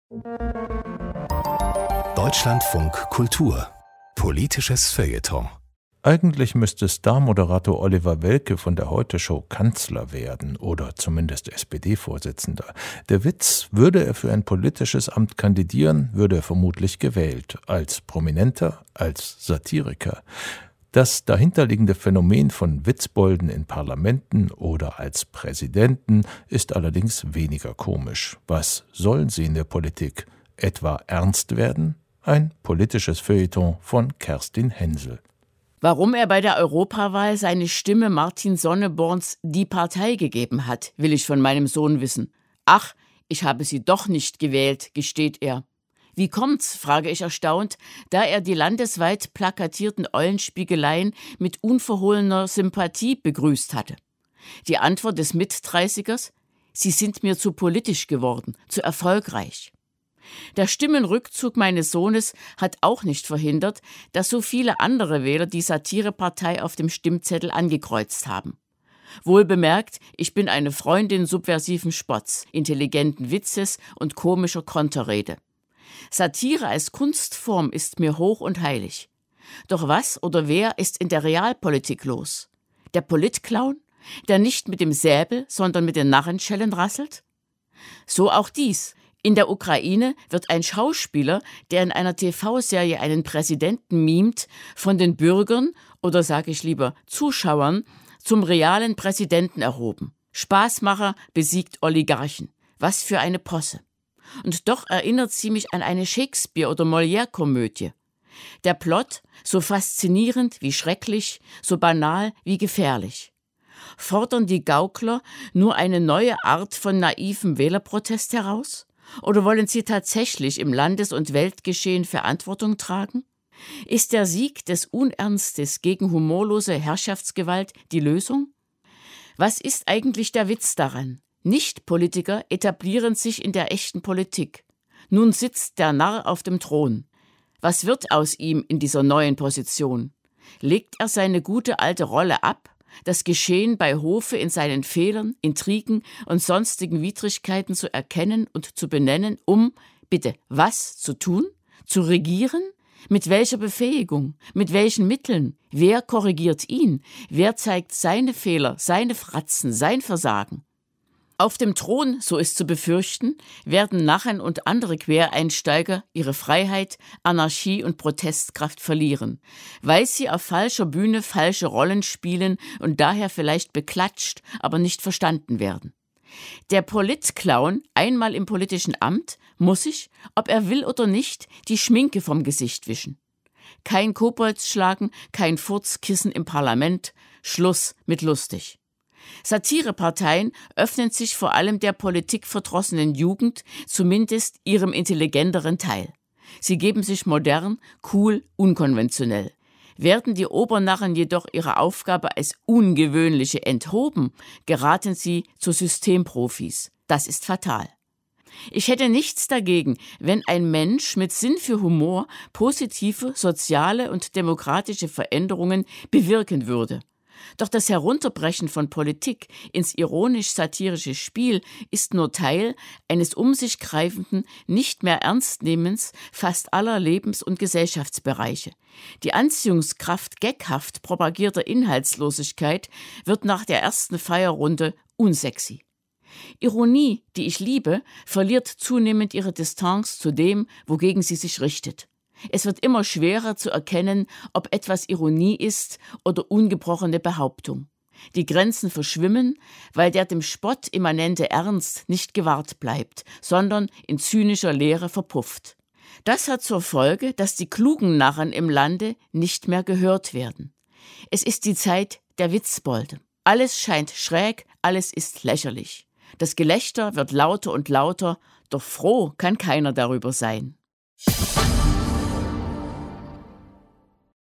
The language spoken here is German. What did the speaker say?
Deutschlandfunk Kultur. Politisches Feuilleton. Eigentlich müsste Star-Moderator Oliver Welke von der Heute-Show Kanzler werden oder zumindest SPD-Vorsitzender. Der Witz: würde er für ein politisches Amt kandidieren, würde er vermutlich gewählt. Als Prominenter, als Satiriker. Das dahinterliegende Phänomen von Witzbolden in Parlamenten oder als Präsidenten ist allerdings weniger komisch. Was sollen sie in der Politik? Etwa ernst werden? Ein politisches Feuilleton von Kerstin Hensel. Warum er bei der Europawahl seine Stimme Martin Sonneborns Die Partei gegeben hat, will ich von meinem Sohn wissen. Ach, ich habe sie doch nicht gewählt, gesteht er. Wie kommt's, frage ich erstaunt, da er die landesweit plakatierten Eulenspiegeleien mit unverhohlener Sympathie begrüßt hatte. Die Antwort des Mit-30ers: Sie sind mir zu politisch geworden, zu erfolgreich. Der Stimmenrückzug meines Sohnes hat auch nicht verhindert, dass so viele andere Wähler die Satirepartei auf dem Stimmzettel angekreuzt haben. Wohlbemerkt, ich bin eine Freundin subversiven Spotts, intelligenten Witzes und komischer Konterrede. Satire als Kunstform ist mir hoch und heilig. Doch was oder wer ist in der Realpolitik los? Der Politclown, der nicht mit dem Säbel, sondern mit den Narrenschellen rasselt? So auch dies. In der Ukraine wird ein Schauspieler, der in einer TV-Serie einen Präsidenten mimt, von den Bürgern, oder sage ich lieber Zuschauern, zum realen Präsidenten erhoben. Spaßmacher besiegt Oligarchen. Was für eine Posse. Und doch erinnert sie mich an eine Shakespeare- oder Molière-Komödie. Der Plot, so faszinierend wie schrecklich, so banal wie gefährlich. Fordern die Gaukler nur eine neue Art von naivem Wählerprotest heraus? Oder wollen sie tatsächlich im Landes- und Weltgeschehen Verantwortung tragen? Ist der Sieg des Unernstes gegen humorlose Herrschaftsgewalt die Lösung? Was ist eigentlich der Witz daran? Nicht-Politiker etablieren sich in der echten Politik. Nun sitzt der Narr auf dem Thron. Was wird aus ihm in dieser neuen Position? Legt er seine gute alte Rolle ab? Das Geschehen bei Hofe in seinen Fehlern, Intrigen und sonstigen Widrigkeiten zu erkennen und zu benennen, um, bitte, was zu tun? Zu regieren? Mit welcher Befähigung? Mit welchen Mitteln? Wer korrigiert ihn? Wer zeigt seine Fehler, seine Fratzen, sein Versagen? Auf dem Thron, so ist zu befürchten, werden Narren und andere Quereinsteiger ihre Freiheit, Anarchie und Protestkraft verlieren, weil sie auf falscher Bühne falsche Rollen spielen und daher vielleicht beklatscht, aber nicht verstanden werden. Der Politclown, einmal im politischen Amt, muss sich, ob er will oder nicht, die Schminke vom Gesicht wischen. Kein Koboldsschlagen, kein Furzkissen im Parlament, Schluss mit lustig. Satireparteien öffnen sich vor allem der politikverdrossenen Jugend, zumindest ihrem intelligenteren Teil. Sie geben sich modern, cool, unkonventionell. Werden die Obernarren jedoch ihrer Aufgabe als Ungewöhnliche enthoben, geraten sie zu Systemprofis. Das ist fatal. Ich hätte nichts dagegen, wenn ein Mensch mit Sinn für Humor positive, soziale und demokratische Veränderungen bewirken würde. Doch das Herunterbrechen von Politik ins ironisch-satirische Spiel ist nur Teil eines um sich greifenden, nicht mehr Ernstnehmens fast aller Lebens- und Gesellschaftsbereiche. Die Anziehungskraft gaghaft propagierter Inhaltslosigkeit wird nach der ersten Feierrunde unsexy. Ironie, die ich liebe, verliert zunehmend ihre Distanz zu dem, wogegen sie sich richtet. Es wird immer schwerer zu erkennen, ob etwas Ironie ist oder ungebrochene Behauptung. Die Grenzen verschwimmen, weil der dem Spott immanente Ernst nicht gewahrt bleibt, sondern in zynischer Leere verpufft. Das hat zur Folge, dass die klugen Narren im Lande nicht mehr gehört werden. Es ist die Zeit der Witzbolde. Alles scheint schräg, alles ist lächerlich. Das Gelächter wird lauter und lauter, doch froh kann keiner darüber sein.